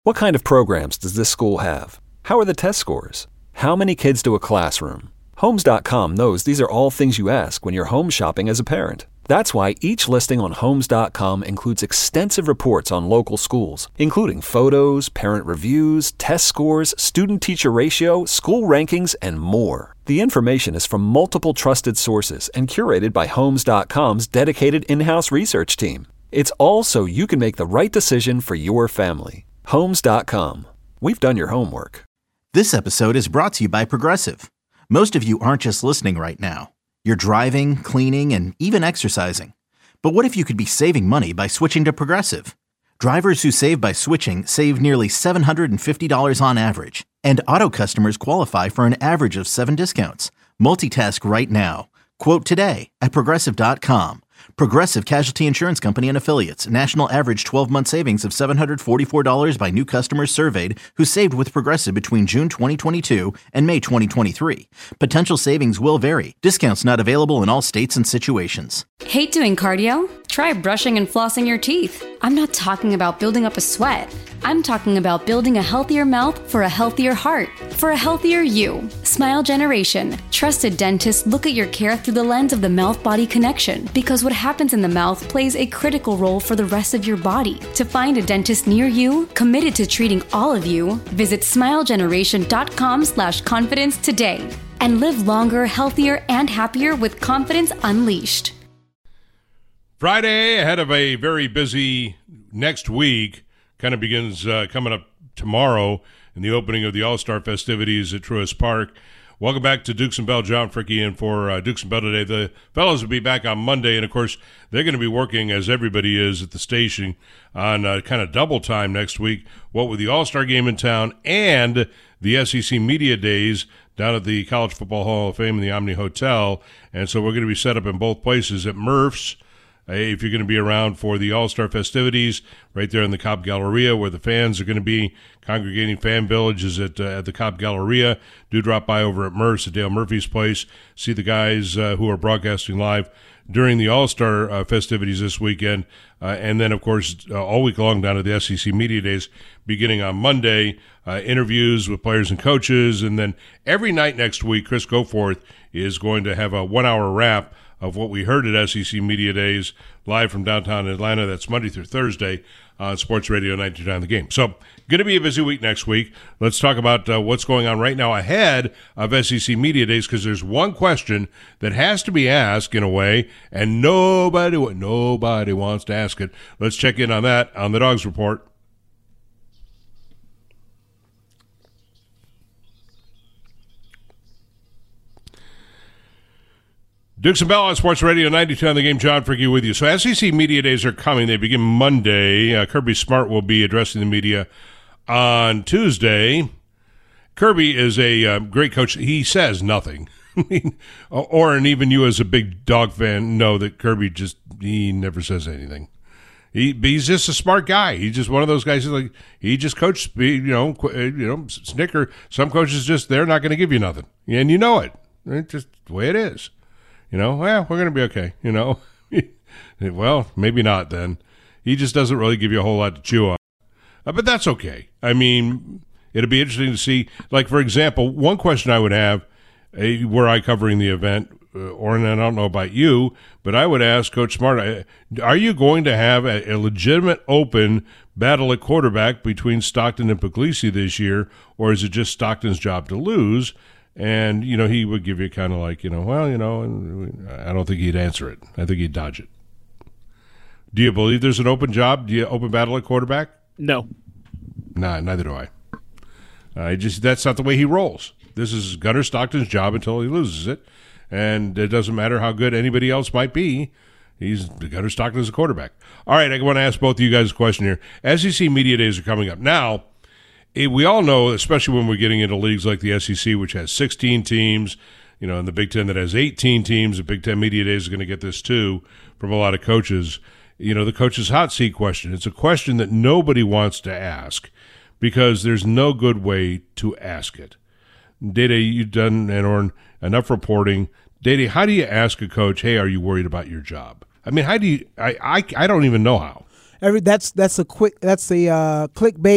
What kind of programs does this school have? How are the test scores? How many kids do a classroom? Homes.com knows these are all things you ask when you're home shopping as a parent. That's why each listing on Homes.com includes extensive reports on local schools, including photos, parent reviews, test scores, student-teacher ratio, school rankings, and more. The information is from multiple trusted sources and curated by Homes.com's dedicated in-house research team. It's all so you can make the right decision for your family. Homes.com. We've done your homework. This episode is brought to you by Progressive. Most of you aren't just listening right now. You're driving, cleaning, and even exercising. But what if you could be saving money by switching to Progressive? Drivers who save by switching save nearly $750 on average. And auto customers qualify for an average of 7 discounts. Multitask right now. Quote today at Progressive.com. Progressive Casualty Insurance Company and Affiliates. National average 12-month savings of $744 by new customers surveyed who saved with Progressive between June 2022 and May 2023. Potential savings will vary. Discounts not available in all states and situations. Hate doing cardio? Try brushing and flossing your teeth. I'm not talking about building up a sweat. I'm talking about building a healthier mouth for a healthier heart, for a healthier you. Smile Generation. Trusted dentists look at your care through the lens of the mouth-body connection, because what happens in the mouth plays a critical role for the rest of your body. To find a dentist near you, committed to treating all of you, visit smilegeneration.com/confidence today and live longer, healthier, and happier with confidence unleashed. Friday, ahead of a very busy next week, kind of begins coming up tomorrow in the opening of the All-Star festivities at Truist Park. Welcome back to Dukes and Bell. John Fricke in for Dukes and Bell today. The fellows will be back on Monday, and of course, they're going to be working, as everybody is at the station, on kind of double time next week, what with the All-Star game in town and the SEC Media Days down at the College Football Hall of Fame in the Omni Hotel. And so we're going to be set up in both places at Murph's. If you're going to be around for the All-Star festivities, right there in the Cobb Galleria where the fans are going to be congregating. Fan Village is at the Cobb Galleria. Do drop by over at Murph's at Dale Murphy's place. See the guys who are broadcasting live during the All-Star festivities this weekend. And then, of course, all week long down at the SEC Media Days beginning on Monday. Interviews with players and coaches. And then every night next week, Chris Goforth is going to have a 1-hour wrap of what we heard at SEC Media Days live from downtown Atlanta. That's Monday through Thursday on Sports Radio 92.9 The Game. So, going to be a busy week next week. Let's talk about what's going on right now ahead of SEC Media Days, because there's one question that has to be asked in a way, and nobody wants to ask it. Let's check in on that on the Dogs Report. Dukes and Bell on Sports Radio 92 on The Game. John Fricke with you. So SEC Media Days are coming. They begin Monday. Kirby Smart will be addressing the media on Tuesday. Kirby is a great coach. He says nothing. And even you as a big Dog fan know that Kirby he never says anything. He's just a smart guy. He's just one of those guys he just coached, snicker. Some coaches they're not going to give you nothing. And you know it. It's just the way it is. We're going to be okay, Well, maybe not then. He just doesn't really give you a whole lot to chew on. But that's okay. I mean, it'll be interesting to see. Like, for example, one question I would have, were I covering the event, and I don't know about you, but I would ask Coach Smart, are you going to have a legitimate open battle at quarterback between Stockton and Puglisi this year, or is it just Stockton's job to lose? And, he would give you kind of like, I don't think he'd answer it. I think he'd dodge it. Do you believe there's an open job? Do you open battle at quarterback? No. Nah, neither do I. That's not the way he rolls. This is Gunnar Stockton's job until he loses it. And it doesn't matter how good anybody else might be. Gunnar Stockton is a quarterback. All right, I want to ask both of you guys a question here. SEC Media Days are coming up. Now, we all know, especially when we're getting into leagues like the SEC, which has 16 teams, and the Big Ten that has 18 teams, the Big Ten Media Days are going to get this too from a lot of coaches. The coach's hot seat question. It's a question that nobody wants to ask because there's no good way to ask it. Dede, you've done enough reporting. Dede, how do you ask a coach, hey, are you worried about your job? I mean, how do you – I don't even know how. That's a clickbait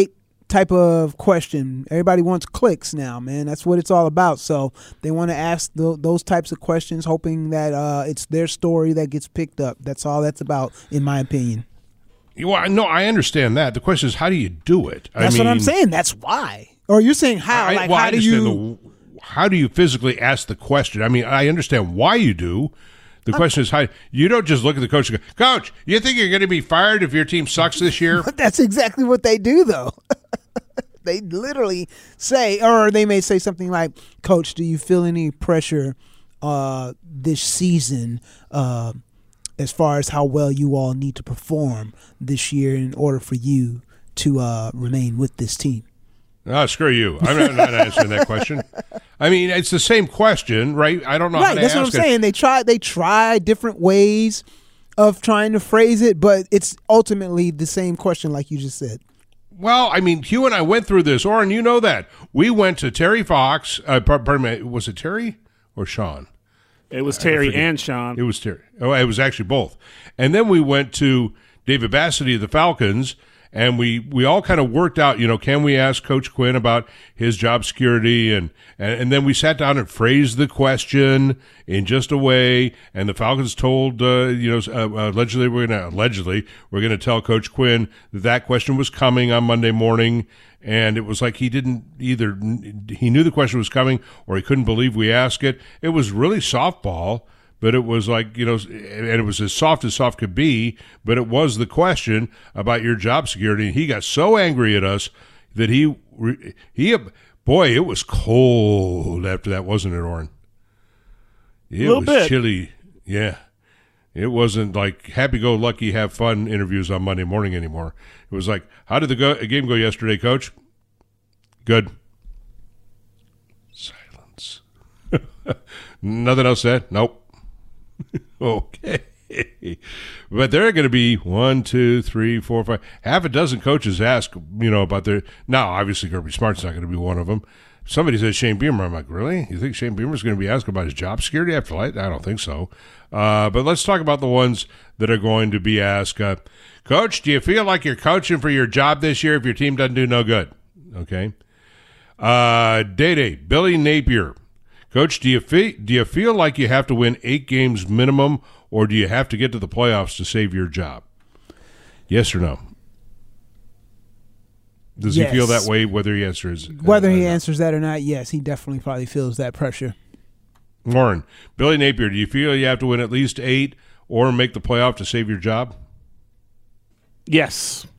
type of question. Everybody wants clicks now, man. That's what it's all about. So they want to ask those types of questions, hoping that it's their story that gets picked up. That's all that's about, in my opinion. Well, no, I understand that. The question is, how do you do it? That's what I'm saying. That's why. Or you're saying how? How do you? How do you physically ask the question? I mean, I understand why you do. The question is how you don't just look at the coach and go, Coach, you think you're going to be fired if your team sucks this year? That's exactly what they do, though. They literally say, or they may say something like, Coach, do you feel any pressure this season as far as how well you all need to perform this year in order for you to remain with this team? Oh, screw you. I'm not answering that question. I mean, it's the same question, right? I don't know how to that's ask what I'm saying. They try different ways of trying to phrase it, but it's ultimately the same question like you just said. Well, I mean, Hugh and I went through this. Oren, you know that. We went to Terry Fox. Pardon me, was it Terry or Sean? It was Terry and Sean. It was Terry. Oh, it was actually both. And then we went to David Bassity of the Falcons, and we all kind of worked out, can we ask Coach Quinn about his job security? And then we sat down and phrased the question in just a way. And the Falcons told, allegedly we're going to tell Coach Quinn that question was coming on Monday morning. And it was like he didn't either he knew the question was coming or he couldn't believe we asked it. It was really softball. But it was like, and it was as soft could be, but it was the question about your job security. And he got so angry at us that it was cold after that, wasn't it, Oren? It was chilly. Yeah. It wasn't like happy-go-lucky, have fun interviews on Monday morning anymore. It was like, how did the game go yesterday, Coach? Good. Silence. Nothing else said? Nope. Okay. But there are going to be 1, 2, 3, 4, 5, half a dozen coaches ask, about their. Now, obviously, Kirby Smart's not going to be one of them. Somebody said Shane Beamer. I'm like, really? You think Shane Beamer's going to be asked about his job security after light? I don't think so. But let's talk about the ones that are going to be asked. Coach, do you feel like you're coaching for your job this year if your team doesn't do no good? Okay. Day, Billy Napier. Coach, do you feel like you have to win 8 games minimum, or do you have to get to the playoffs to save your job? Yes or no? Does he feel that way? Whether he answers that or not, yes, he definitely probably feels that pressure. Warren, Billy Napier, do you feel you have to win at least 8 or make the playoff to save your job? Yes.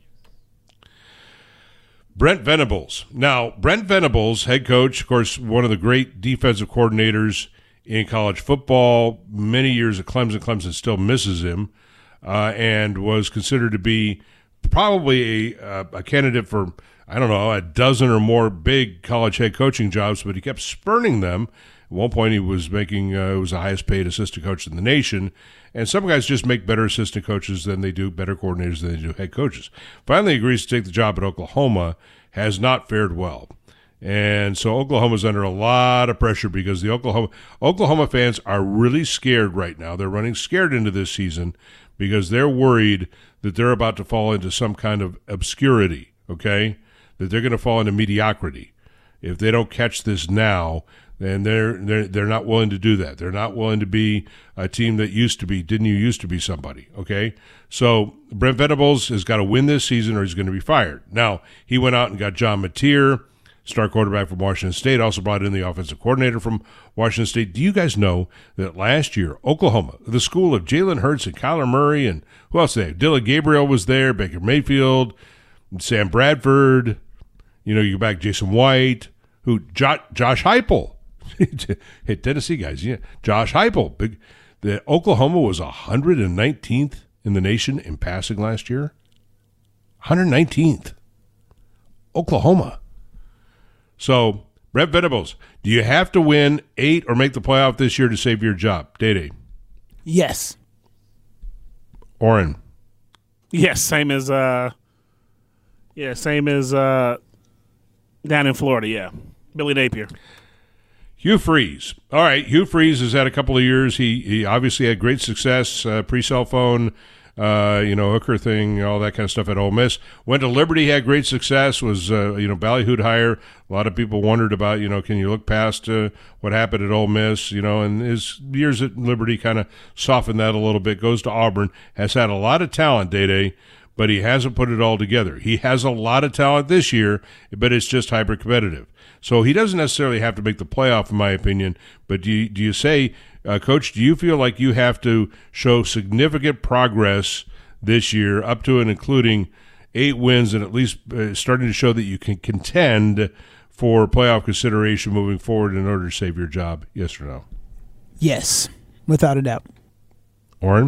Brent Venables. Now, Brent Venables, head coach, of course, one of the great defensive coordinators in college football, many years at Clemson. Clemson still misses him, and was considered to be probably a candidate for, I don't know, a dozen or more big college head coaching jobs, but he kept spurning them. At one point, he was making was the highest paid assistant coach in the nation, and some guys just make better assistant coaches than they do, better coordinators than they do head coaches. Finally agrees to take the job at Oklahoma, has not fared well. And so Oklahoma's under a lot of pressure because the Oklahoma fans are really scared right now. They're running scared into this season because they're worried that they're about to fall into some kind of obscurity, okay? That they're going to fall into mediocrity. If they don't catch this now, then they're not willing to do that. They're not willing to be a team that used to be somebody, okay? So Brent Venables has got to win this season or he's going to be fired. Now, he went out and got John Mateer, star quarterback from Washington State, also brought in the offensive coordinator from Washington State. Do you guys know that last year, Oklahoma, the school of Jalen Hurts and Kyler Murray and who else they have? Dylan Gabriel was there, Baker Mayfield, Sam Bradford, you go back Jason White, Josh Heupel. Hey, Tennessee guys, yeah. Josh Heupel. The Oklahoma was 119th in the nation in passing last year. 119th. Oklahoma. So, Brent Venables, do you have to win 8 or make the playoff this year to save your job? Day. Yes. Oren. Yes, same as down in Florida, yeah. Billy Napier. Hugh Freeze. All right, Hugh Freeze has had a couple of years. He obviously had great success, pre-cell phone, Hooker thing, all that kind of stuff at Ole Miss. Went to Liberty, had great success, was, ballyhooed hire. A lot of people wondered about, can you look past what happened at Ole Miss, and his years at Liberty kind of softened that a little bit. Goes to Auburn, has had a lot of talent, Day-Day, but he hasn't put it all together. He has a lot of talent this year, but it's just hyper-competitive. So he doesn't necessarily have to make the playoff, in my opinion, but do you say, Coach, do you feel like you have to show significant progress this year, up to and including 8 wins, and at least starting to show that you can contend for playoff consideration moving forward in order to save your job? Yes or no? Yes, without a doubt. Orrin?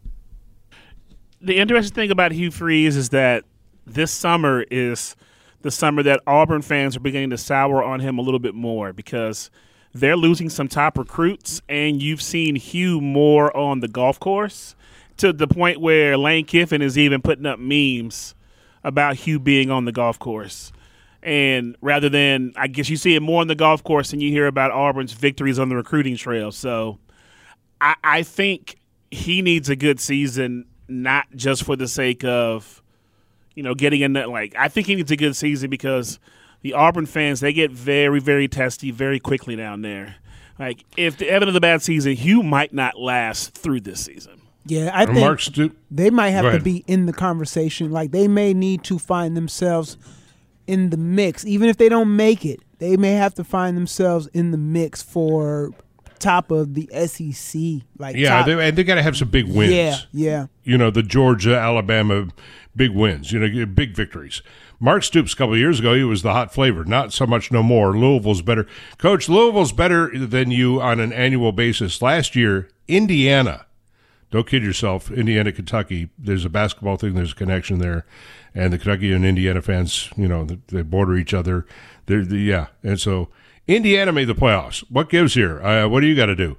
The interesting thing about Hugh Freeze is that this summer is the summer that Auburn fans are beginning to sour on him a little bit more because they're losing some top recruits, and you've seen Hugh more on the golf course to the point where Lane Kiffin is even putting up memes about Hugh being on the golf course. And rather than, I guess you see it more on the golf course than you hear about Auburn's victories on the recruiting trail. So I think he needs a good season, not just for the sake of, getting in that. I think he needs a good season because the Auburn fans, they get very, very testy very quickly down there. If the evidence of a bad season, Hugh might not last through this season. Yeah, I think they might have to be in the conversation. They may need to find themselves in the mix. Even if they don't make it, they may have to find themselves in the mix for top of the SEC. They got to have some big wins. Yeah. The Georgia, Alabama big wins, big victories. Mark Stoops a couple of years ago, he was the hot flavor. Not so much no more. Louisville's better. Coach, Louisville's better than you on an annual basis. Last year, Indiana, don't kid yourself, Indiana, Kentucky, there's a basketball thing, there's a connection there. And the Kentucky and Indiana fans, they border each other. And so Indiana made the playoffs. What gives here? What do you got to do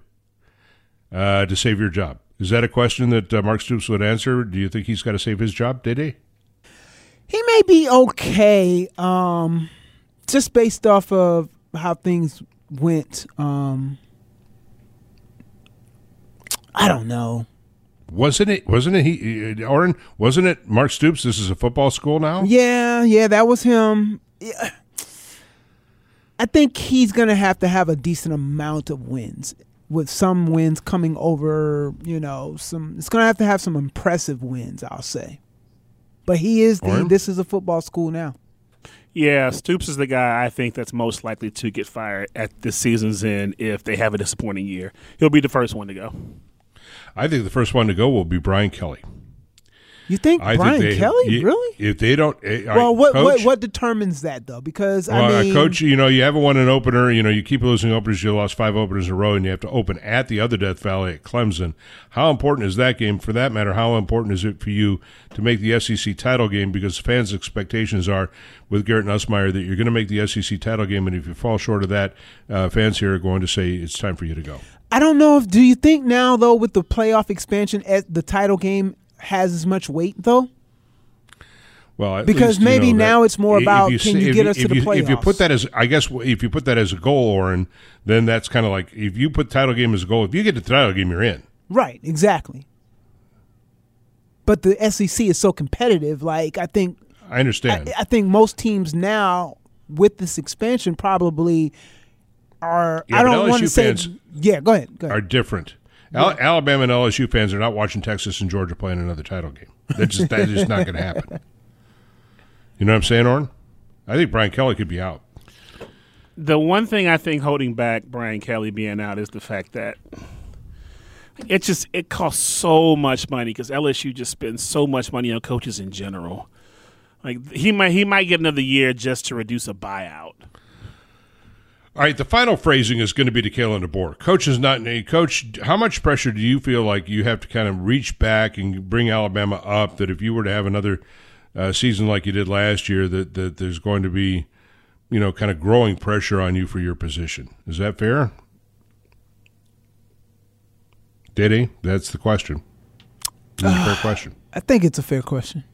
to save your job? Is that a question that Mark Stoops would answer? Do you think he's got to save his job, Dede? He may be okay, just based off of how things went. I don't know. Wasn't it Orrin? Wasn't it Mark Stoops? This is a football school now? Yeah, that was him. Yeah. I think he's going to have a decent amount of wins, with some wins coming over, it's going to have some impressive wins, I'll say. But this is a football school now. Yeah, Stoops is the guy I think that's most likely to get fired at this season's end if they have a disappointing year. He'll be the first one to go. I think the first one to go will be Brian Kelly. You think Brian Kelly? Really? If they don't, what determines that though? Because Coach, you haven't won an opener. You keep losing openers. You lost 5 openers in a row, and you have to open at the other Death Valley at Clemson. How important is that game? For that matter, how important is it for you to make the SEC title game? Because fans' expectations are with Garrett Nussmeier that you're going to make the SEC title game, and if you fall short of that, fans here are going to say it's time for you to go. I don't know do you think now though with the playoff expansion, the title game has as much weight though? Well, because maybe now it's more about can you get us to the playoffs? If you put that as, if you put that as a goal, Orrin, then that's kind of like if you put title game as a goal. If you get to the title game, you're in. Right, exactly. But the SEC is so competitive. I understand. I think most teams now with this expansion probably are. Yeah, I don't want to say. Yeah, go ahead. Are different. Yeah. Alabama and LSU fans are not watching Texas and Georgia playing another title game. That's just not going to happen. You know what I'm saying, Orrin? I think Brian Kelly could be out. The one thing I think holding back Brian Kelly being out is the fact that it costs so much money because LSU just spends so much money on coaches in general. He might get another year just to reduce a buyout. All right, the final phrasing is going to be to Kalen DeBoer. Coach, how much pressure do you feel like you have to kind of reach back and bring Alabama up, that if you were to have another season like you did last year, that there's going to be, kind of growing pressure on you for your position? Is that fair? Diddy, that's the question. Is it a fair question? I think it's a fair question.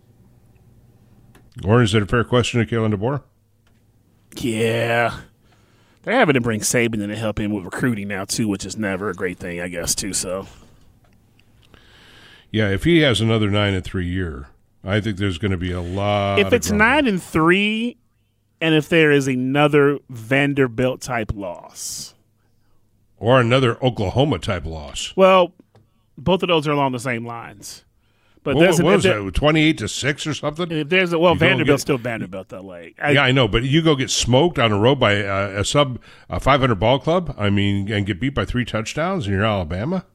Or is it a fair question to Kalen DeBoer? Yeah. They're having to bring Saban in to help him with recruiting now, too, which is never a great thing, I guess, too. So, Yeah, if he has another 9-3 year, I think there's going to be a lot. If it's 9-3, and if there is another Vanderbilt type loss, or another Oklahoma type loss. Well, both of those are along the same lines. But what was that? 28-6 or something? If there's Vanderbilt's still Vanderbilt though. I know, but you go get smoked on the road by a 500 ball club. I mean, and get beat by 3 touchdowns, and you're Alabama.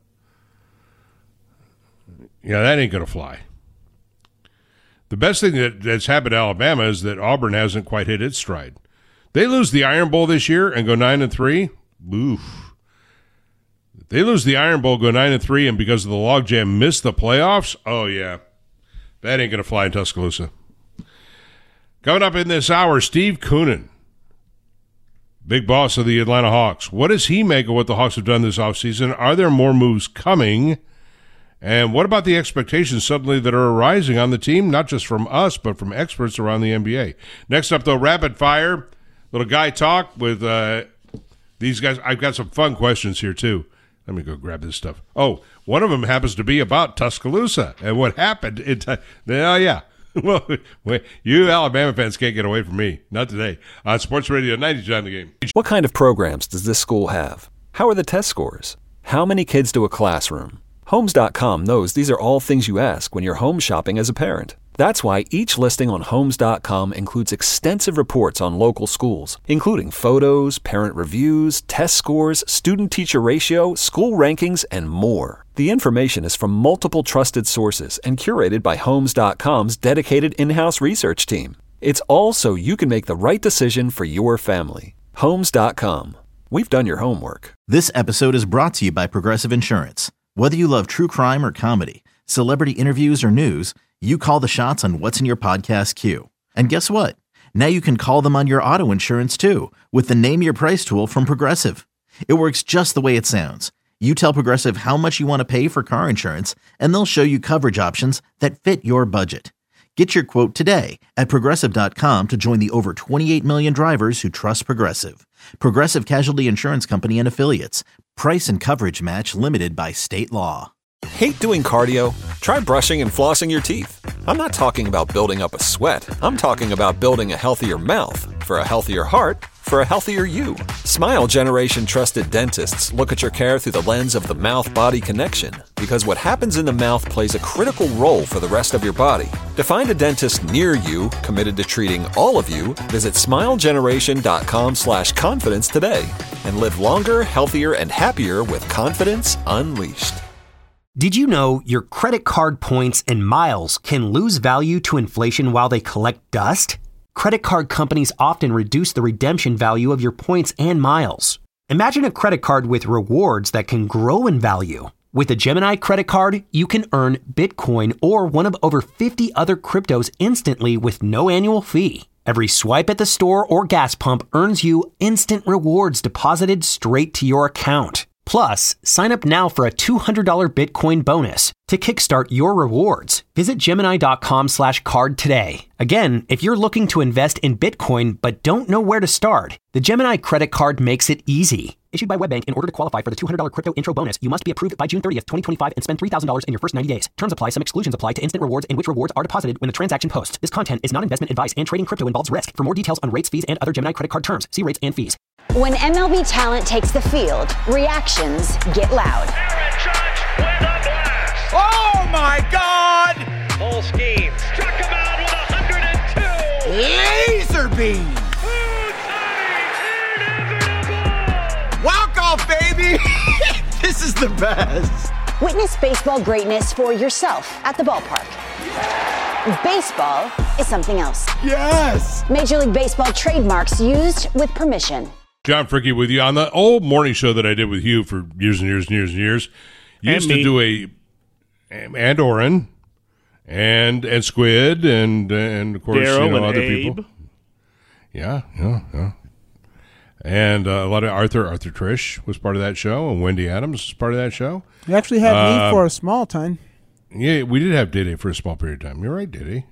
Yeah, that ain't gonna fly. The best thing that's happened to Alabama is that Auburn hasn't quite hit its stride. They lose the Iron Bowl this year and go 9-3. Oof. They lose the Iron Bowl, go 9-3, and because of the logjam, miss the playoffs. Oh yeah, that ain't gonna fly in Tuscaloosa. Coming up in this hour, Steve Koonin, big boss of the Atlanta Hawks. What does he make of what the Hawks have done this offseason? Are there more moves coming? And what about the expectations suddenly that are arising on the team, not just from us, but from experts around the NBA? Next up, though, rapid fire, little guy talk with these guys. I've got some fun questions here, too. Let me go grab this stuff. Oh, one of them happens to be about Tuscaloosa and what happened. Oh, yeah. Well, you Alabama fans can't get away from me. Not today. On Sports Radio 92.9 The Game. What kind of programs does this school have? How are the test scores? How many kids do a classroom? Homes.com knows these are all things you ask when you're home shopping as a parent. That's why each listing on Homes.com includes extensive reports on local schools, including photos, parent reviews, test scores, student-teacher ratio, school rankings, and more. The information is from multiple trusted sources and curated by Homes.com's dedicated in-house research team. It's all so you can make the right decision for your family. Homes.com. We've done your homework. This episode is brought to you by Progressive Insurance. Whether you love true crime or comedy, celebrity interviews or news, you call the shots on what's in your podcast queue. And guess what? Now you can call them on your auto insurance too with the Name Your Price tool from Progressive. It works just the way it sounds. You tell Progressive how much you want to pay for car insurance, and they'll show you coverage options that fit your budget. Get your quote today at Progressive.com to join the over 28 million drivers who trust Progressive. Progressive Casualty Insurance Company and Affiliates. Price and coverage match limited by state law. Hate doing cardio? Try brushing and flossing your teeth. I'm not talking about building up a sweat. I'm talking about building a healthier mouth for a healthier heart for a healthier you. Smile Generation trusted dentists look at your care through the lens of the mouth-body connection, because what happens in the mouth plays a critical role for the rest of your body. To find a dentist near you committed to treating all of you, visit smilegeneration.com/confidence today and live longer, healthier, and happier with confidence unleashed. Did you know your credit card points and miles can lose value to inflation while they collect dust? Credit card companies often reduce the redemption value of your points and miles. Imagine a credit card with rewards that can grow in value. With a Gemini credit card, you can earn Bitcoin or one of over 50 other cryptos instantly with no annual fee. Every swipe at the store or gas pump earns you instant rewards deposited straight to your account. Plus, sign up now for a $200 Bitcoin bonus. To kickstart your rewards, visit Gemini.com/card today. Again, if you're looking to invest in Bitcoin but don't know where to start, the Gemini credit card makes it easy. Issued by WebBank, in order to qualify for the $200 crypto intro bonus, you must be approved by June 30th, 2025 and spend $3,000 in your first 90 days. Terms apply. Some exclusions apply to instant rewards in which rewards are deposited when the transaction posts. This content is not investment advice and trading crypto involves risk. For more details on rates, fees, and other Gemini credit card terms, see rates and fees. When MLB talent takes the field, reactions get loud. Aaron Judge with a blast. Oh my God! Full scheme. Struck him out with 102. Laser beam. Walk off, baby. This is the best. Witness baseball greatness for yourself at the ballpark. Baseball is something else. Yes. Major League Baseball trademarks used with permission. John Fricke with you on the old morning show that I did with Hugh for years and years and years and years. Used to do and Oren and Squid and of course Daryl and other Abe. people. Yeah. And a lot of Arthur Trish was part of that show, and Wendy Adams was part of that show. You actually had me for a small time. Yeah, we did have Dede for a small period of time. You're right, Dede.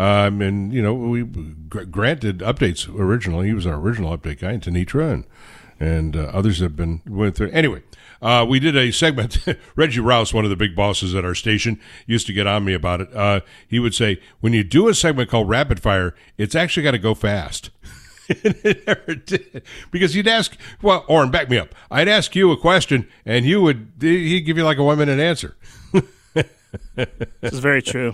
And we Grant did updates originally. He was our original update guy, and Tanitra, and others have been went through. Anyway, we did a segment. Reggie Rouse, one of the big bosses at our station, used to get on me about it. He would say, when you do a segment called Rapid Fire, it's actually got to go fast. It never did. Because you'd ask, well, Oren, back me up. I'd ask you a question, and he'd give you like a 1-minute answer. This is very true.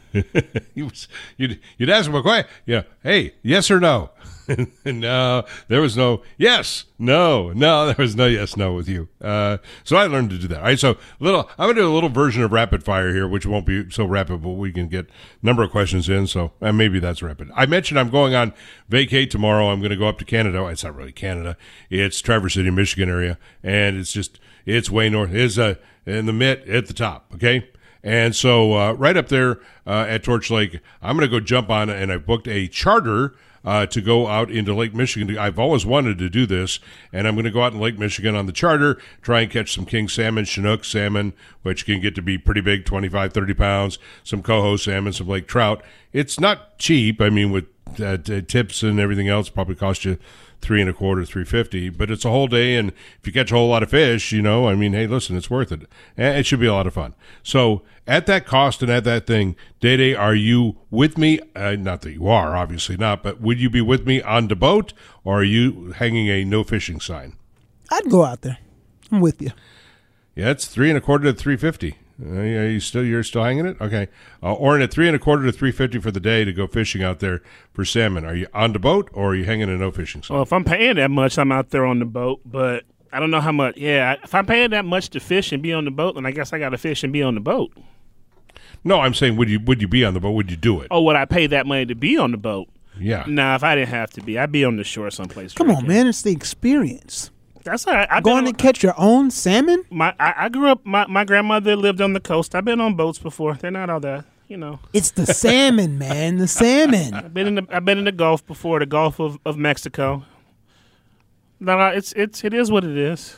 You'd ask him a question. Yeah, hey, yes or no? No, there was no yes, no, there was no yes, no with you. So I learned to do that. All right, so I'm going to do a little version of rapid fire here, which won't be so rapid, but we can get a number of questions in, so maybe that's rapid. I mentioned I'm going on vacate tomorrow. I'm going to go up to Canada. It's not really Canada. It's Traverse City, Michigan area, and it's way north. It's in the mid at the top, okay? And so right up there at Torch Lake, I'm going to go jump on, and I've booked a charter to go out into Lake Michigan. I've always wanted to do this, and I'm going to go out in Lake Michigan on the charter, try and catch some king salmon, Chinook salmon, which can get to be pretty big, 25, 30 pounds, some coho salmon, some lake trout. It's not cheap. I mean, with tips and everything else, probably cost you $3.25, $3.50, but it's a whole day, and if you catch a whole lot of fish, hey, listen, it's worth it. And it should be a lot of fun. So at that cost and at that thing, Day, are you with me? Not that you are, obviously not, but would you be with me on the boat, or are you hanging a no fishing sign? I'd go out there. I'm with you. Yeah, it's $3.25 to $3.50. You're still hanging it? Okay. Oren, at $3.25 to $3.50 for the day to go fishing out there for salmon. Are you on the boat, or are you hanging a no fishing sign? Well, if I'm paying that much, I'm out there on the boat, but I don't know how much. Yeah, if I'm paying that much to fish and be on the boat, then I guess I got to fish and be on the boat. No, I'm saying would you be on the boat? Would you do it? Oh, would I pay that money to be on the boat? Yeah. Nah, if I didn't have to be, I'd be on the shore someplace. Come on, man. It's the experience. That's all right. Going to catch your own salmon? I grew up, my grandmother lived on the coast. I've been on boats before. They're not all that, It's the salmon, man. The salmon. I've been in the Gulf before, the Gulf of Mexico. No, it is what it is.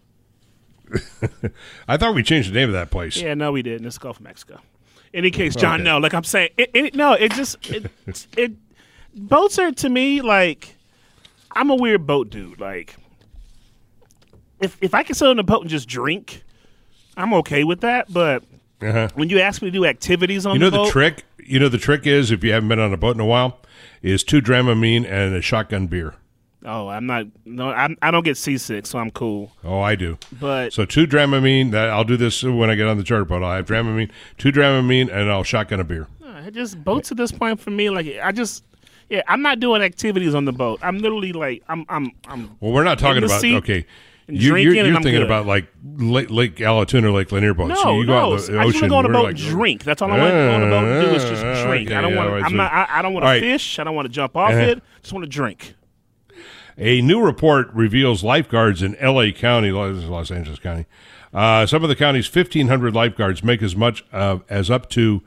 I thought we changed the name of that place. Yeah, no, we didn't. It's the Gulf of Mexico. In any case, John, no, like I'm saying, boats are, to me, like, I'm a weird boat dude. Like, if I can sit on a boat and just drink, I'm okay with that. But when you ask me to do activities on the boat, the trick is, if you haven't been on a boat in a while, is 2 Dramamine and a shotgun beer. Oh, I don't get seasick, so I'm cool. Oh, I do. But so 2 Dramamine. I'll do this when I get on the charter boat. I'll have Dramamine, 2 Dramamine, and I'll shotgun a beer. Just boats at this point for me, like I'm not doing activities on the boat. I'm literally like I'm. Well, we're not talking about You're thinking about like Lake Allatoona, Lake Lanier boats. No, so you go out in the ocean, I just want to go on a boat and drink. That's all I want to go on a boat and do is just drink. Okay, I don't want to fish. I don't want to jump off it. Just want to drink. A new report reveals lifeguards in L.A. County, Los Angeles County. Some of the county's 1,500 lifeguards make as much as up to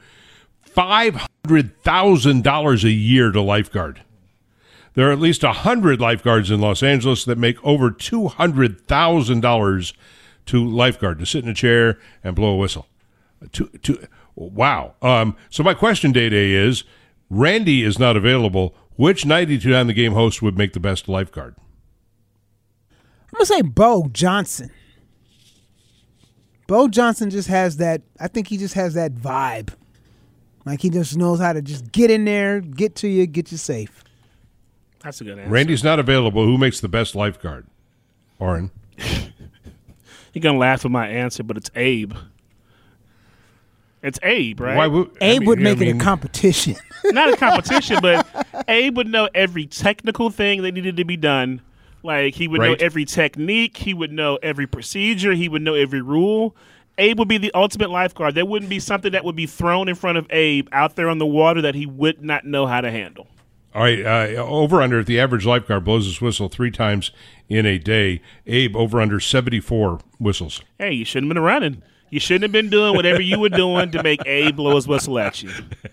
$500,000 a year to lifeguard. There are at least 100 lifeguards in Los Angeles that make over $200,000 to lifeguard, to sit in a chair and blow a whistle. Wow. So my question, Day, is, Randy is not available. Which 92.9 The Game host would make the best lifeguard? I'm going to say Bo Johnson. Bo Johnson just has that, I think he just has that vibe. Like he just knows how to just get in there, get to you, get you safe. That's a good answer. Randy's not available. Who makes the best lifeguard? Oren. You're going to laugh at my answer, but it's Abe. It's Abe, right? Abe would make it a competition. Not a competition, but Abe would know every technical thing that needed to be done. Like, he would know every technique. He would know every procedure. He would know every rule. Abe would be the ultimate lifeguard. There wouldn't be something that would be thrown in front of Abe out there on the water that he would not know how to handle. All right, over under, if the average lifeguard blows his whistle 3 times in a day, Abe, over under 74 whistles. Hey, you shouldn't have been running. You shouldn't have been doing whatever you were doing to make Abe blow his whistle at you.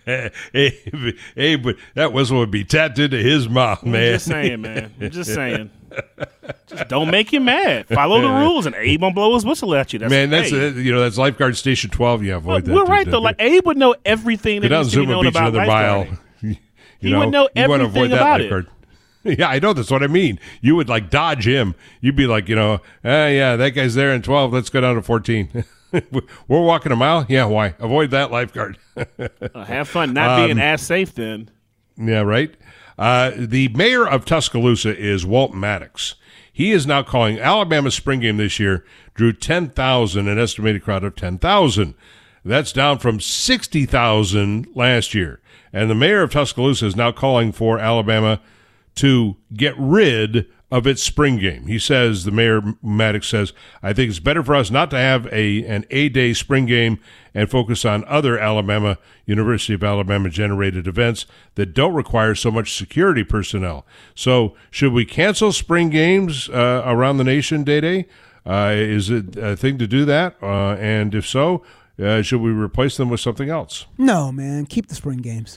Abe, that whistle would be tattooed to his mouth, man. I'm just saying, man. I'm just saying. Just don't make him mad. Follow the rules, and Abe won't blow his whistle at you. That's lifeguard station 12. You avoid that. We're right though. Like Abe would know everything that needs to be known about lifeguarding. He would know everything about it. Yeah, I know. That's what I mean. You would like dodge him. You'd be like, yeah, that guy's there in 12. Let's go down to 14. We're walking a mile. Yeah, why? Avoid that lifeguard. Have fun not being as safe then. Yeah, right. The mayor of Tuscaloosa is Walt Maddox. He is now calling Alabama's spring game this year drew 10,000, an estimated crowd of 10,000. That's down from 60,000 last year. And the mayor of Tuscaloosa is now calling for Alabama to get rid of its spring game. He says, the mayor, Maddox says, I think it's better for us not to have an A-day spring game and focus on other University of Alabama generated events that don't require so much security personnel. So should we cancel spring games around the nation, Day? Is it a thing to do that? And if so, should we replace them with something else? No, man. Keep the spring games.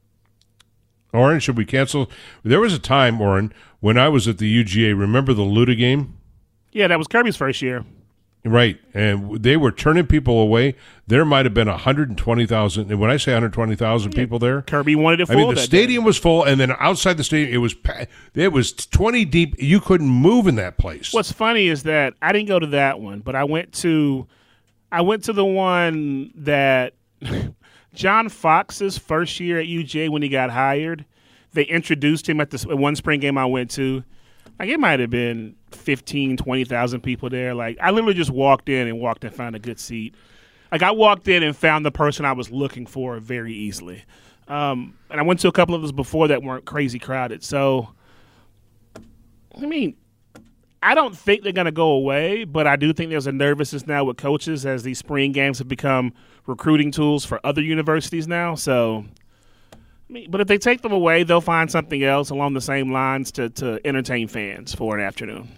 Oren, should we cancel? There was a time, Oren, when I was at the UGA. Remember the Luda game? Yeah, that was Kirby's first year. Right, and they were turning people away. There might have been 120,000. And when I say 120,000 people there, Kirby wanted it full. I mean, the stadium was full, and then outside the stadium, it was 20 deep. You couldn't move in that place. What's funny is that I didn't go to that one, but I went to the one that John Fox's first year at UGA when he got hired. They introduced him at the one spring game I went to. Like, it might have been 15, 20,000 people there. Like, I literally just walked in and found a good seat. Like, I walked in and found the person I was looking for very easily. And I went to a couple of those before that weren't crazy crowded. So, I mean, I don't think they're going to go away, but I do think there's a nervousness now with coaches as these spring games have become recruiting tools for other universities now. So, I mean, but if they take them away, they'll find something else along the same lines to entertain fans for an afternoon.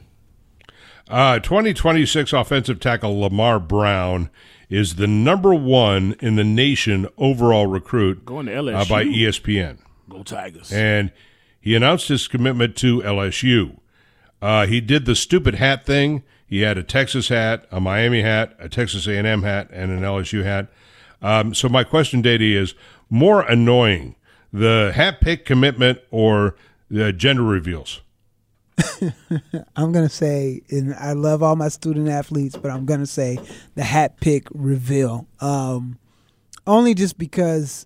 2026 offensive tackle Lamar Brown is the number one in the nation overall recruit going to LSU. By ESPN. Go Tigers. And he announced his commitment to LSU. He did the stupid hat thing. He had a Texas hat, a Miami hat, a Texas A&M hat, and an LSU hat. So my question, Dady, is more annoying, the hat pick commitment or the gender reveals? I'm going to say, and I love all my student athletes, but I'm going to say the hat pick reveal. Only just because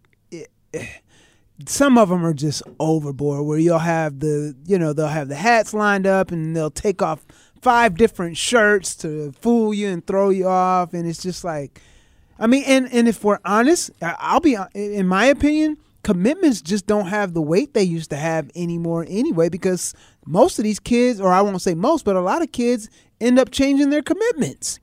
some of them are just overboard, where you'll have they'll have the hats lined up and they'll take off 5 different shirts to fool you and throw you off. And it's just like, I mean, and if we're honest, in my opinion, commitments just don't have the weight they used to have anymore anyway, because most of these kids, or I won't say most, but a lot of kids end up changing their commitments.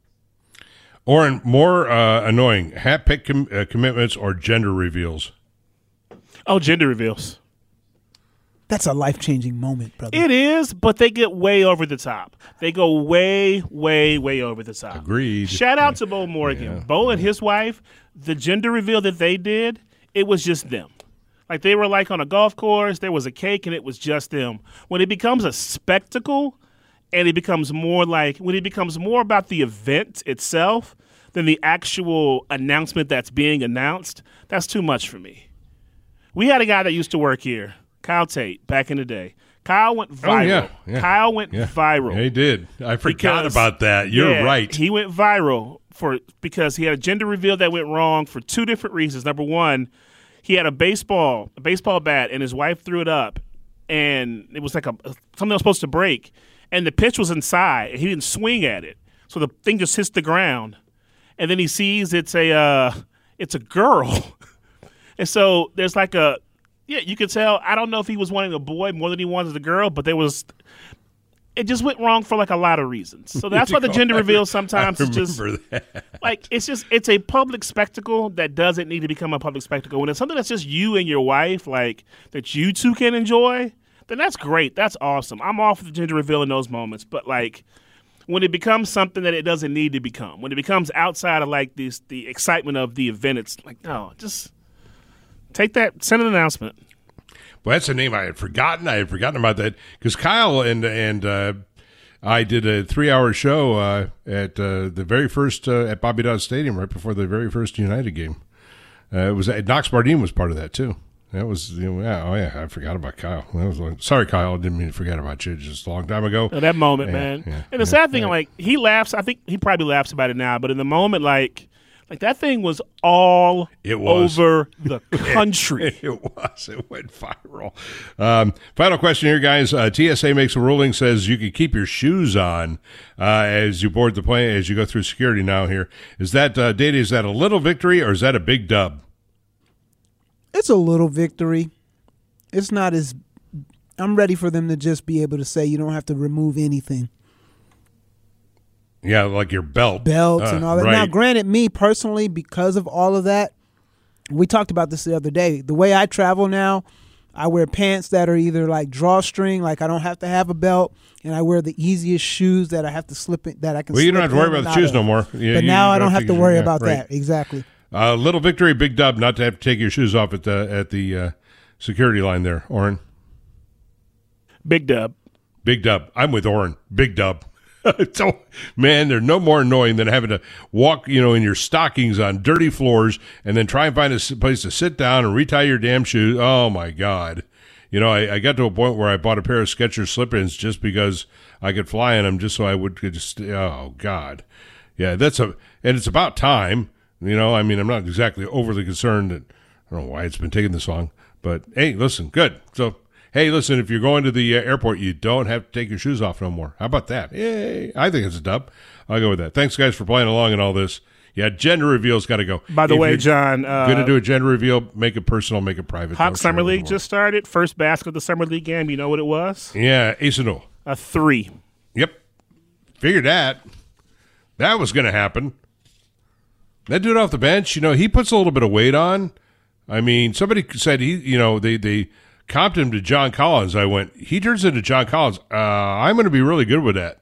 Or more annoying, hat pick commitments or gender reveals? Oh, gender reveals. That's a life-changing moment, brother. It is, but they get way over the top. They go way, way, way over the top. Agreed. Shout out to Bo Morgan. Yeah. Bo and his wife, the gender reveal that they did, it was just them. Like, they were like on a golf course, there was a cake, and it was just them. When it becomes a spectacle and it becomes more about the event itself than the actual announcement that's being announced, that's too much for me. We had a guy that used to work here, Kyle Tate, back in the day. Kyle went viral. Oh, yeah. Kyle went viral. Yeah, he did. I forgot about that. You're right. He went viral because he had a gender reveal that went wrong for 2 different reasons. Number one, he had a baseball bat, and his wife threw it up, and it was like something that was supposed to break, and the pitch was inside, and he didn't swing at it, so the thing just hits the ground, and then he sees it's a girl, and so there's like you could tell. I don't know if he was wanting a boy more than he wanted a girl, but it just went wrong for like a lot of reasons. So that's why the gender reveal sometimes is just like it's a public spectacle that doesn't need to become a public spectacle. When it's something that's just you and your wife, like that you two can enjoy, then that's great. That's awesome. I'm all for the gender reveal in those moments. But like when it becomes something that it doesn't need to become, when it becomes outside of like the excitement of the event, it's like, no, just take that, send an announcement. Well, that's a name I had forgotten. I had forgotten about that because Kyle and I did a 3-hour show at the very first at Bobby Dodd Stadium right before the very first United game. It was Knox Bardeen was part of that too. That was, I forgot about Kyle. Sorry, Kyle, I didn't mean to forget about you just a long time ago. That moment, man. Yeah, and the sad thing, like, he laughs. I think he probably laughs about it now, but in the moment, like that thing was all over the country. It was. It went viral. Final question here, guys. TSA makes a ruling, says you can keep your shoes on as you board the plane, as you go through security now here. Is that, Data, is that a little victory or is that a big dub? It's a little victory. It's not as – I'm ready for them to just be able to say you don't have to remove anything. Yeah, like your belts and all that. Right. Now, granted, me personally, because of all of that, we talked about this the other day. The way I travel now, I wear pants that are either like drawstring, like I don't have to have a belt, and I wear the easiest shoes that I have to slip in, that I can. Well, you don't have to worry about the shoes no more. But now I don't have to worry about that. Exactly. Little victory, big dub. Not to have to take your shoes off at the security line there, Oren. Big dub. Big dub. I'm with Oren. Big dub. So, man, they're no more annoying than having to walk, in your stockings on dirty floors and then try and find a place to sit down and retie your damn shoes. Oh, my God. I got to a point where I bought a pair of Skechers slip-ins just because I could fly in them just so I could just, oh, God. Yeah, and it's about time. I'm not exactly overly concerned that, I don't know why it's been taking this long, but hey, listen, good. So, hey, listen, if you're going to the airport, you don't have to take your shoes off no more. How about that? Yay. I think it's a dub. I'll go with that. Thanks, guys, for playing along and all this. Yeah, gender reveal's got to go. By the way, John. Going to do a gender reveal, make it personal, make it private. Hawk Summer League just started. First basket of the Summer League game. You know what it was? Yeah, Ace and Newell. A 3. Yep. Figured that. That was going to happen. That dude off the bench, he puts a little bit of weight on. I mean, somebody said they comped him to John Collins. I went, he turns into John Collins. I'm going to be really good with that.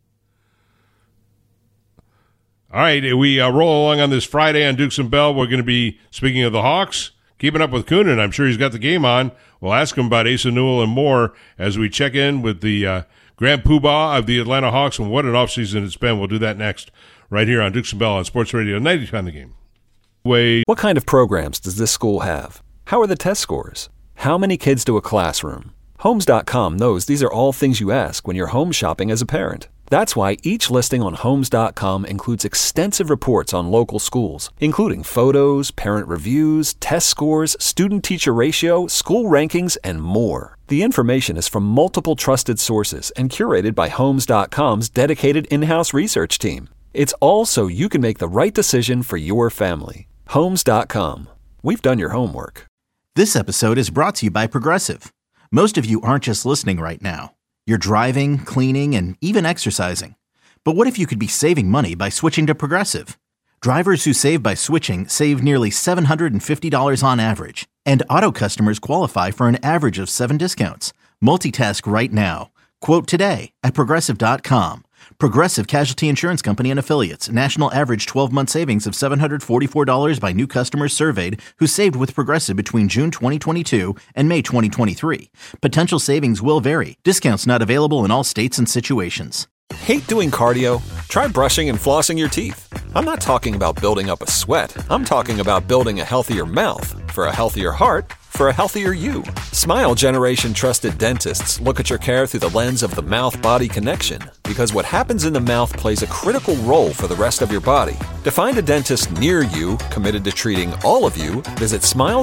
All right, we roll along on this Friday on Dukes and Bell. We're going to be, speaking of the Hawks, keeping up with Coonan. I'm sure he's got the game on. We'll ask him about Asa Newell and more as we check in with the Grand Poobah of the Atlanta Hawks and what an offseason it's been. We'll do that next right here on Dukes and Bell on Sports Radio 90 on the Game. What kind of programs does this school have? How are the test scores? How many kids to a classroom? Homes.com knows these are all things you ask when you're home shopping as a parent. That's why each listing on Homes.com includes extensive reports on local schools, including photos, parent reviews, test scores, student-teacher ratio, school rankings, and more. The information is from multiple trusted sources and curated by Homes.com's dedicated in-house research team. It's all so you can make the right decision for your family. Homes.com. We've done your homework. This episode is brought to you by Progressive. Most of you aren't just listening right now. You're driving, cleaning, and even exercising. But what if you could be saving money by switching to Progressive? Drivers who save by switching save nearly $750 on average. And auto customers qualify for an average of 7 discounts. Multitask right now. Quote today at Progressive.com. Progressive Casualty Insurance Company and Affiliates. National average 12-month savings of $744 by new customers surveyed who saved with Progressive between June 2022 and May 2023. Potential savings will vary. Discounts not available in all states and situations. Hate doing cardio? Try brushing and flossing your teeth. I'm not talking about building up a sweat. I'm talking about building a healthier mouth for a healthier heart for a healthier you. Smile Generation trusted dentists look at your care through the lens of the mouth-body connection because what happens in the mouth plays a critical role for the rest of your body. To find a dentist near you committed to treating all of you, visit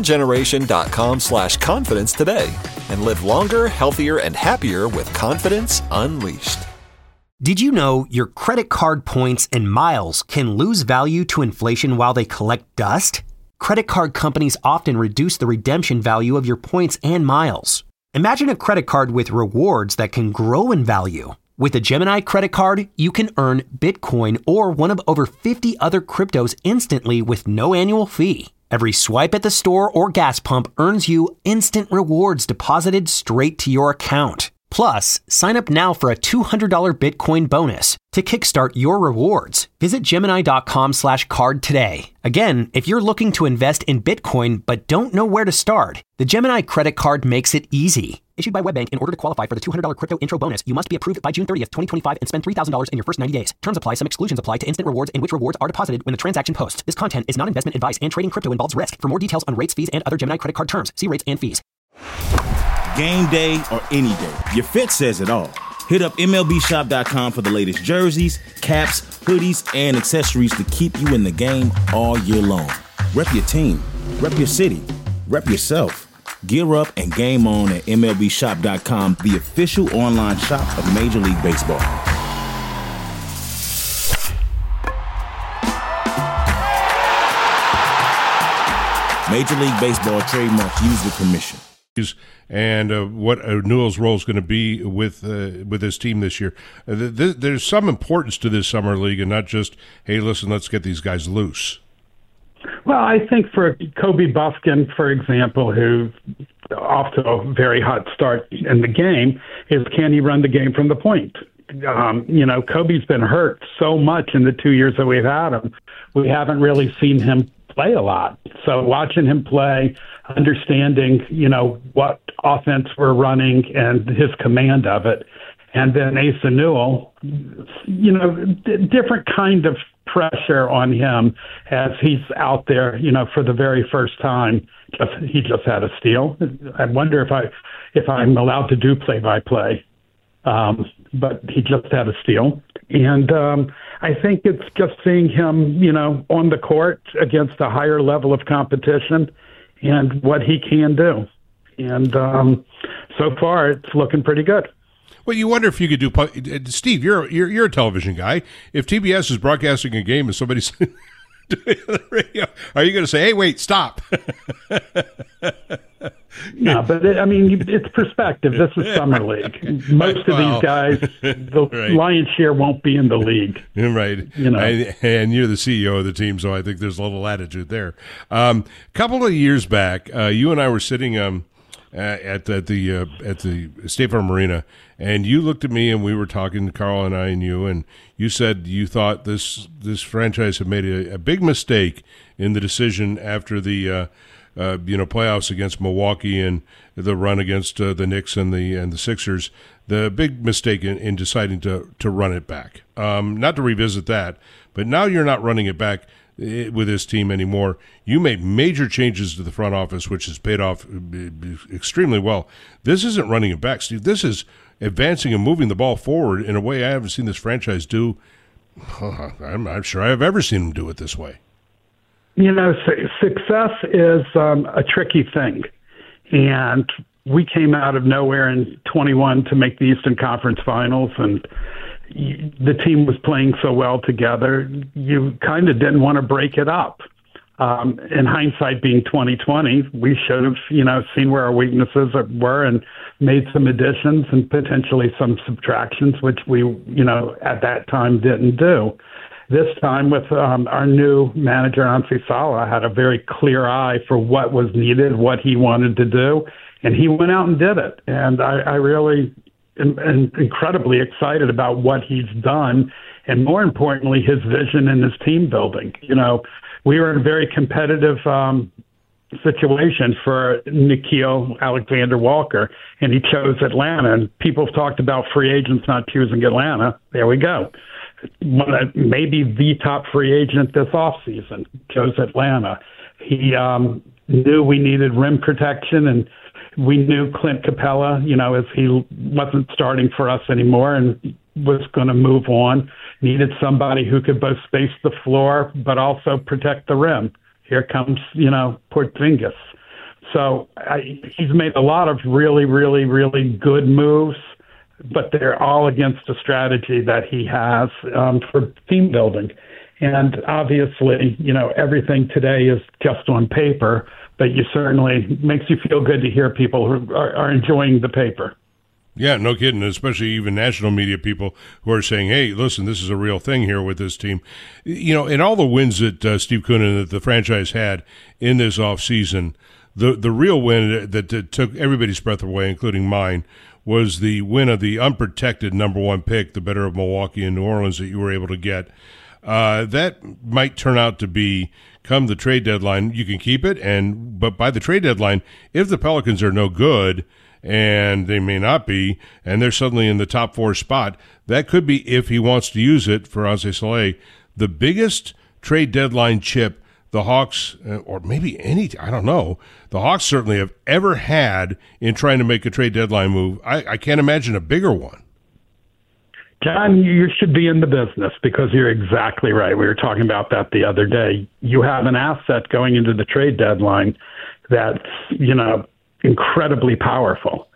smilegeneration.com/confidence today and live longer, healthier, and happier with confidence unleashed. Did you know your credit card points and miles can lose value to inflation while they collect dust? Credit card companies often reduce the redemption value of your points and miles. Imagine a credit card with rewards that can grow in value. With a Gemini credit card, you can earn Bitcoin or one of over 50 other cryptos instantly with no annual fee. Every swipe at the store or gas pump earns you instant rewards deposited straight to your account. Plus, sign up now for a $200 Bitcoin bonus. To kickstart your rewards, visit Gemini.com/card today. Again, if you're looking to invest in Bitcoin but don't know where to start, the Gemini credit card makes it easy. Issued by WebBank. In order to qualify for the $200 crypto intro bonus, you must be approved by June 30th, 2025 and spend $3,000 in your first 90 days. Terms apply. Some exclusions apply to instant rewards and which rewards are deposited when the transaction posts. This content is not investment advice and trading crypto involves risk. For more details on rates, fees, and other Gemini credit card terms, see rates and fees. Game day or any day, your fit says it all. Hit up MLBshop.com for the latest jerseys, caps, hoodies, and accessories to keep you in the game all year long. Rep your team, rep your city, rep yourself. Gear up and game on at MLBshop.com, the official online shop of Major League Baseball. Major League Baseball trademarks used with permission. And what Newell's role is going to be with this team this year. There's some importance to this summer league, and not just, hey, listen, let's get these guys loose. Well, I think for Kobe Bufkin, for example, who's off to a very hot start in the game, is can he run the game from the point? Kobe's been hurt so much in the 2 years that we've had him. We haven't really seen him play a lot. So watching him play, understanding, what offense we're running and his command of it. And then Asa Newell, different kind of pressure on him as he's out there, for the very first time. He just had a steal. I wonder if I'm allowed to do play-by-play. But he just had a steal. And I think it's just seeing him, on the court against a higher level of competition and what he can do. And so far, it's looking pretty good. Well, you wonder if you could do, Steve. You're a television guy. If TBS is broadcasting a game and somebody's doing the radio, are you going to say, "Hey, wait, stop"? No, but it's perspective. This is summer league. Most of these guys, the lion's share won't be in the league. Right. And you're the CEO of the team, so I think there's a little latitude there. Couple of years back, you and I were sitting at the State Farm Arena, and you looked at me, and we were talking, Carl and I and you said you thought this franchise had made a big mistake in the decision after the playoffs against Milwaukee and the run against the Knicks and the Sixers. The big mistake in deciding to run it back. Not to revisit that, but now you're not running it back with this team anymore. You made major changes to the front office, which has paid off extremely well. This isn't running it back, Steve. This is advancing and moving the ball forward in a way I haven't seen this franchise do. I'm not sure I've ever seen them do it this way. Success is a tricky thing. And we came out of nowhere in 21 to make the Eastern Conference Finals, and the team was playing so well together, you kind of didn't want to break it up. In hindsight, being 2020, we should have, seen where our weaknesses were and made some additions and potentially some subtractions, which we, at that time didn't do. This time with our new manager, Ansi Salah, had a very clear eye for what was needed, what he wanted to do, and he went out and did it. And I really am incredibly excited about what he's done, and more importantly, his vision and his team building. We were in a very competitive situation for Nickeil Alexander-Walker, and he chose Atlanta. And people have talked about free agents not choosing Atlanta. There we go. Maybe the top free agent this offseason chose Atlanta. He knew we needed rim protection, and we knew Clint Capella, as he wasn't starting for us anymore and was going to move on, needed somebody who could both space the floor but also protect the rim. Here comes, Porzingis. So he's made a lot of really, really, really good moves, but they're all against a strategy that he has for team building. And obviously, everything today is just on paper, but you certainly makes you feel good to hear people who are enjoying the paper. Yeah, no kidding, especially even national media people who are saying, hey, listen, this is a real thing here with this team. In all the wins that Steve Koonin, that the franchise had in this offseason, the real win that took everybody's breath away, including mine, was the win of the unprotected number one pick, the better of Milwaukee and New Orleans, that you were able to get. That might turn out to be, come the trade deadline, you can keep it, but by the trade deadline, if the Pelicans are no good and they may not be, and they're suddenly in the top 4 spot. That could be, if he wants to use it for Anse Soleil, the biggest trade deadline chip the Hawks, or maybe I don't know, the Hawks certainly have ever had in trying to make a trade deadline move. I can't imagine a bigger one. John, you should be in the business because you're exactly right. We were talking about that the other day. You have an asset going into the trade deadline that's, incredibly powerful.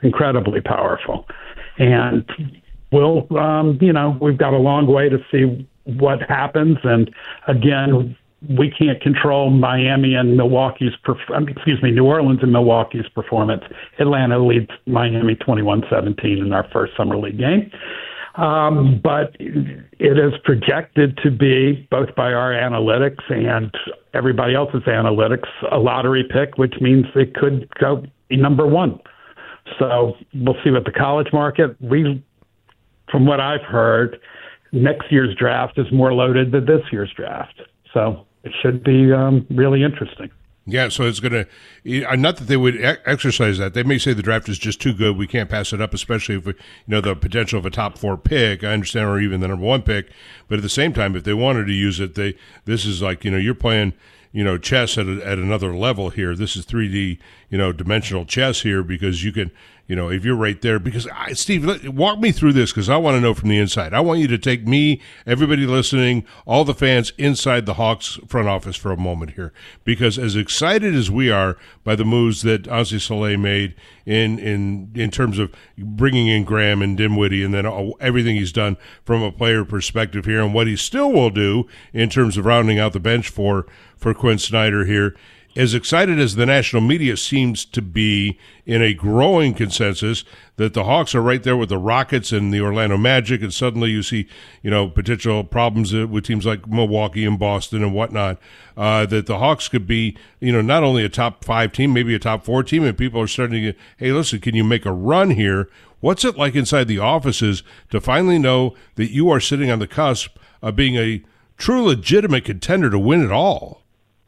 And we'll, we've got a long way to see what happens. And again, we can't control New Orleans and Milwaukee's performance. Atlanta leads Miami 21-17 in our first summer league game. But it is projected to be, both by our analytics and everybody else's analytics, a lottery pick, which means it could go be number 1. So we'll see what the college market. From what I've heard, next year's draft is more loaded than this year's draft. So it should be really interesting. Yeah, so it's going to – not that they would exercise that. They may say the draft is just too good. We can't pass it up, especially if, the potential of a top 4 pick. I understand, or even the number 1 pick. But at the same time, if they wanted to use it, this is like, you're playing, chess at another level here. This is 3D, dimensional chess here because you can – if you're right there, because Steve, walk me through this because I want to know from the inside. I want you to take me, everybody listening, all the fans inside the Hawks front office for a moment here, because as excited as we are by the moves that Anse Soleil made in terms of bringing in Graham and Dinwiddie and then everything he's done from a player perspective here and what he still will do in terms of rounding out the bench for Quinn Snyder here. As excited as the national media seems to be in a growing consensus that the Hawks are right there with the Rockets and the Orlando Magic, and suddenly you see, potential problems with teams like Milwaukee and Boston and whatnot, that the Hawks could be, not only a top 5 team, maybe a top 4 team, and people are starting to get, hey, listen, can you make a run here? What's it like inside the offices to finally know that you are sitting on the cusp of being a true legitimate contender to win it all?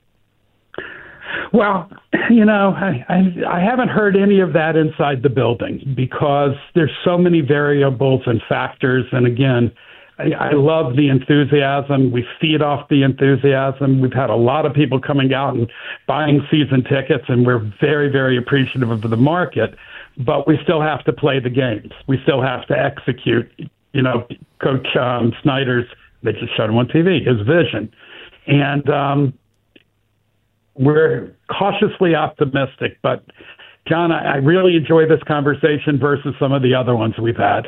Well, I haven't heard any of that inside the building because there's so many variables and factors. And again, I love the enthusiasm. We feed off the enthusiasm. We've had a lot of people coming out and buying season tickets, and we're very, very appreciative of the market. But we still have to play the games. We still have to execute, Coach Snyder's, they just showed him on TV, his vision. And we're cautiously optimistic, but John, I really enjoy this conversation versus some of the other ones we've had.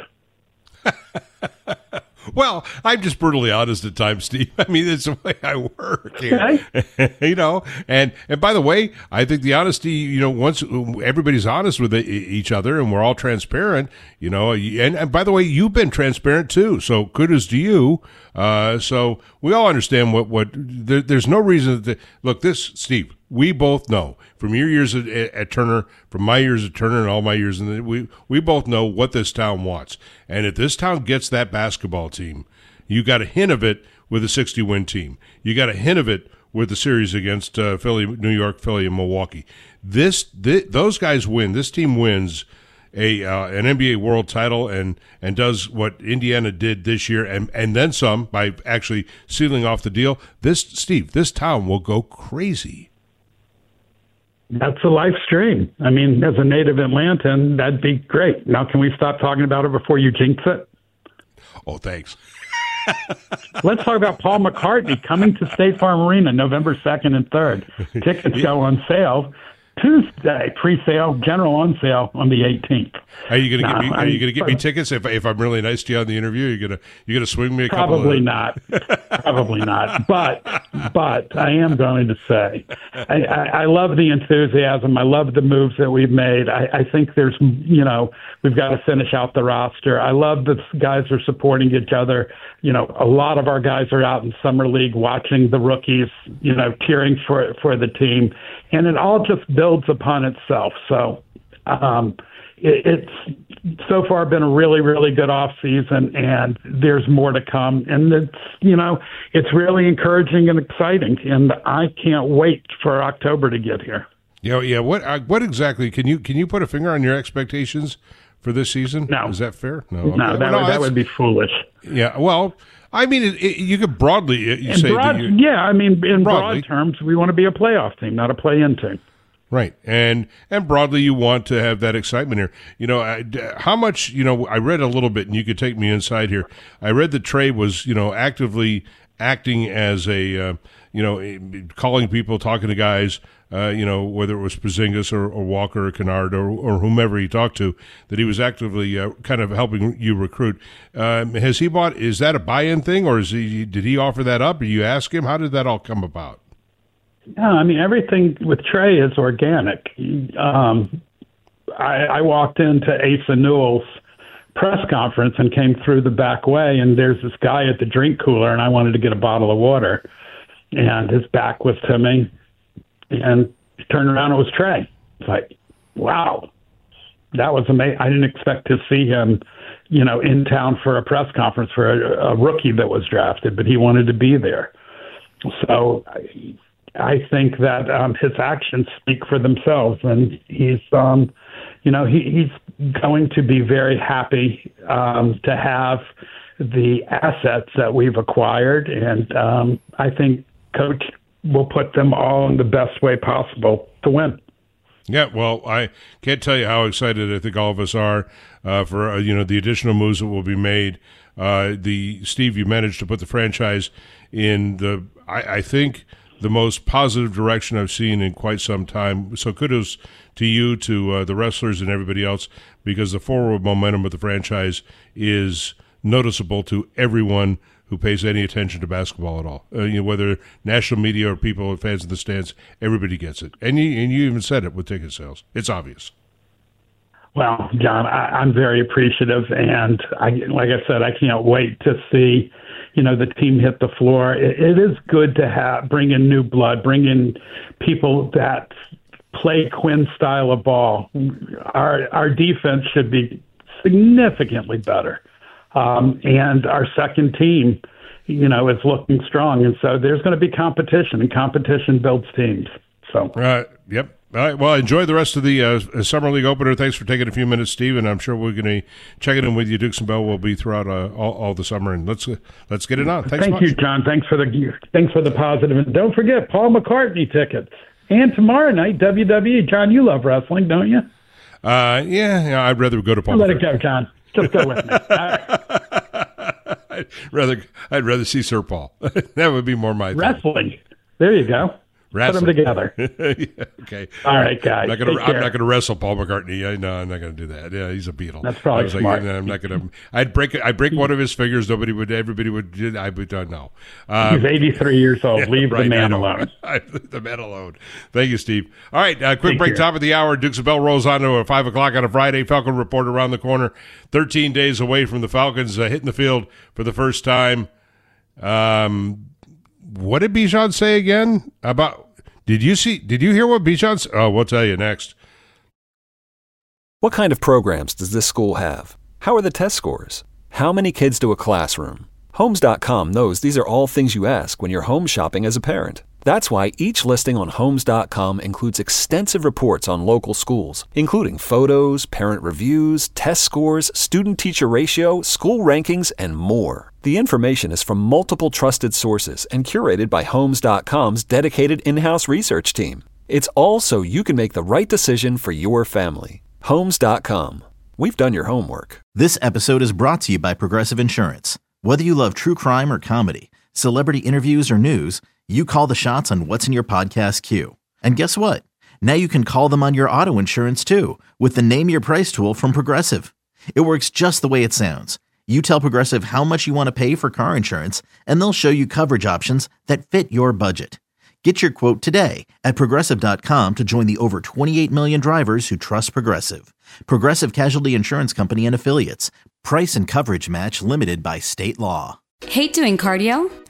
Well, I'm just brutally honest at times, Steve. I mean, it's the way I work here. Okay. And by the way, I think the honesty, once everybody's honest with each other and we're all transparent, and by the way, you've been transparent too. So kudos to you. So we all understand there's no reason to look this, Steve. We both know from your years at Turner, from my years at Turner, and all my years, we both know what this town wants. And if this town gets that basketball team, you got a hint of it with a 60-win team. You got a hint of it with the series against Philly, New York, Philly, and Milwaukee. Those guys win. This team wins an NBA world title and does what Indiana did this year and then some by actually sealing off the deal. This town will go crazy. That's a live stream. I mean, as a native Atlantan, that'd be great. Now, can we stop talking about it before you jinx it? Oh, thanks. Let's talk about Paul McCartney coming to State Farm Arena November 2nd and 3rd. Tickets go on sale Tuesday, pre-sale, general on sale on the 18th. Are you going to get me tickets if I'm really nice to you on the interview? You're going to swing me a couple? Probably not. Probably not. But I am going to say I love the enthusiasm. I love the moves that we've made. I think there's we've got to finish out the roster. I love that guys are supporting each other. A lot of our guys are out in summer league watching the rookies, cheering for the team, and it all just builds upon itself. So it's so far been a really, really good off season, and there's more to come. And it's really encouraging and exciting, and I can't wait for October to get here. Yeah. What exactly? Can you put a finger on your expectations for this season? No. Is that fair? No. Okay. No, that would be foolish. Yeah. Well, I mean, you could broadly in broad terms, we want to be a playoff team, not a play-in team. Right, and broadly, you want to have that excitement here. You know, how much? You know, I read a little bit, and you could take me inside here. I read that Trey was, actively acting as a, calling people, talking to guys. Whether it was Porzingis or Walker or Kennard or whomever he talked to, that he was actively kind of helping you recruit. Has he bought? Is that a buy-in thing, or did he offer that up? Or you ask him? How did that all come about? No, I mean, everything with Trey is organic. I walked into Asa Newell's press conference and came through the back way, and there's this guy at the drink cooler, and I wanted to get a bottle of water, and his back was to me, and turned around, it was Trey. It's like, wow, that was amazing. I didn't expect to see him, in town for a press conference for a rookie that was drafted, but he wanted to be there. So I think that his actions speak for themselves, and he's, he's going to be very happy to have the assets that we've acquired, and I think Coach will put them all in the best way possible to win. Yeah, well, I can't tell you how excited I think all of us are for the additional moves that will be made. Steve, you managed to put the franchise in I think the most positive direction I've seen in quite some time. So kudos to you, to the wrestlers and everybody else, because the forward momentum of the franchise is noticeable to everyone who pays any attention to basketball at all. Whether national media or people, fans in the stands, everybody gets it. And you even said it with ticket sales. It's obvious. Well, John, I'm very appreciative, and like I said, I can't wait to see the team hit the floor. It is good to bring in new blood, bring in people that play Quinn style of ball. Our defense should be significantly better. And our second team, is looking strong. And so there's going to be competition, and competition builds teams. So, yep. All right. Well, enjoy the rest of the Summer League opener. Thanks for taking a few minutes, Steve. And I'm sure we're going to check it in with you. Dukes and Bell will be throughout all the summer. And let's get it on. Thanks. Thank you, John. Thanks for the positive. And don't forget Paul McCartney tickets. And tomorrow night, WWE. John, you love wrestling, don't you? Yeah. I'd rather go to Paul. Let it go, John. Just go with me. I'd rather see Sir Paul. That would be more my wrestling. Thing. There you go. Wrestling. Put them together. Yeah, okay. All right, guys. I'm not going to wrestle Paul McCartney. No, I'm not going to do that. Yeah, he's a Beatle. That's probably smart. I'm not going to. I'd break one of his fingers. Everybody would. I would no. He's 83 years old. Leave the man alone. Leave the man alone. Thank you, Steve. All right, quick break. Top of the hour. Dukes of Bell rolls on to 5 o'clock on a Friday. Falcon Report around the corner. 13 days away from the Falcons hitting the field for the first time. What did Bijan say again about? Did you hear what Bijan said? Oh, we'll tell you next. What kind of programs does this school have? How are the test scores? How many kids to a classroom? Homes.com knows these are all things you ask when you're home shopping as a parent. That's why each listing on Homes.com includes extensive reports on local schools, including photos, parent reviews, test scores, student-teacher ratio, school rankings, and more. The information is from multiple trusted sources and curated by Homes.com's dedicated in-house research team. It's all so you can make the right decision for your family. Homes.com. We've done your homework. This episode is brought to you by Progressive Insurance. Whether you love true crime or comedy, celebrity interviews or news, you call the shots on what's in your podcast queue. And guess what? Now you can call them on your auto insurance too with the Name Your Price tool from Progressive. It works just the way it sounds. You tell Progressive how much you want to pay for car insurance, and they'll show you coverage options that fit your budget. Get your quote today at Progressive.com to join the over 28 million drivers who trust Progressive. Progressive Casualty Insurance Company and Affiliates. Price and coverage match limited by state law. Hate doing cardio?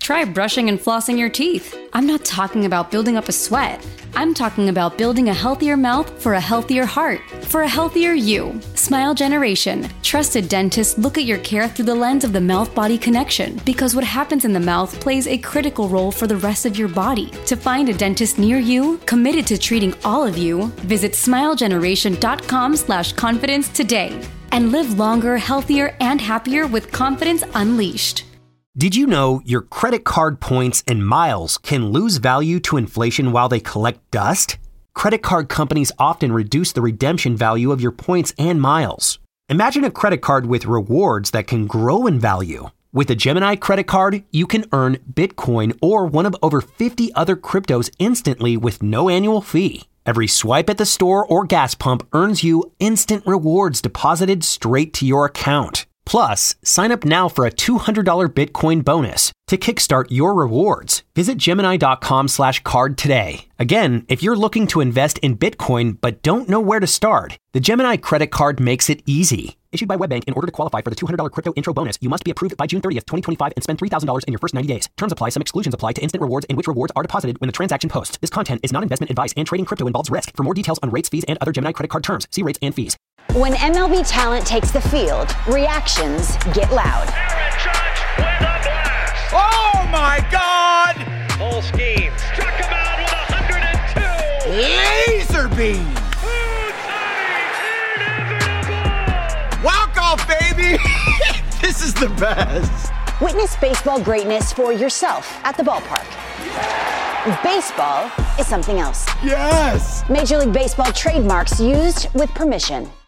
Try brushing and flossing your teeth. I'm not talking about building up a sweat. I'm talking about building a healthier mouth for a healthier heart, for a healthier you. Smile Generation. Trusted dentists look at your care through the lens of the mouth-body connection, because what happens in the mouth plays a critical role for the rest of your body. To find a dentist near you, committed to treating all of you, visit smilegeneration.com/confidence today. And live longer, healthier, and happier with confidence unleashed. Did you know your credit card points and miles can lose value to inflation while they collect dust? Credit card companies often reduce the redemption value of your points and miles. Imagine a credit card with rewards that can grow in value. With a Gemini credit card, you can earn Bitcoin or one of over 50 other cryptos instantly with no annual fee. Every swipe at the store or gas pump earns you instant rewards deposited straight to your account. Plus, sign up now for a $200 Bitcoin bonus. To kickstart your rewards, visit Gemini.com/card today. Again, if you're looking to invest in Bitcoin but don't know where to start, the Gemini credit card makes it easy. Issued by WebBank, in order to qualify for the $200 crypto intro bonus, you must be approved by June 30th, 2025 and spend $3,000 in your first 90 days. Terms apply. Some exclusions apply to instant rewards in which rewards are deposited when the transaction posts. This content is not investment advice, and trading crypto involves risk. For more details on rates, fees, and other Gemini credit card terms, see rates and fees. When MLB talent takes the field, reactions get loud. Aaron Judge with a blast. Oh my God! Full scheme. Struck him out with 102. Laser beam. Walk off, baby! This is the best. Witness baseball greatness for yourself at the ballpark. Baseball is something else. Yes! Major League Baseball trademarks used with permission.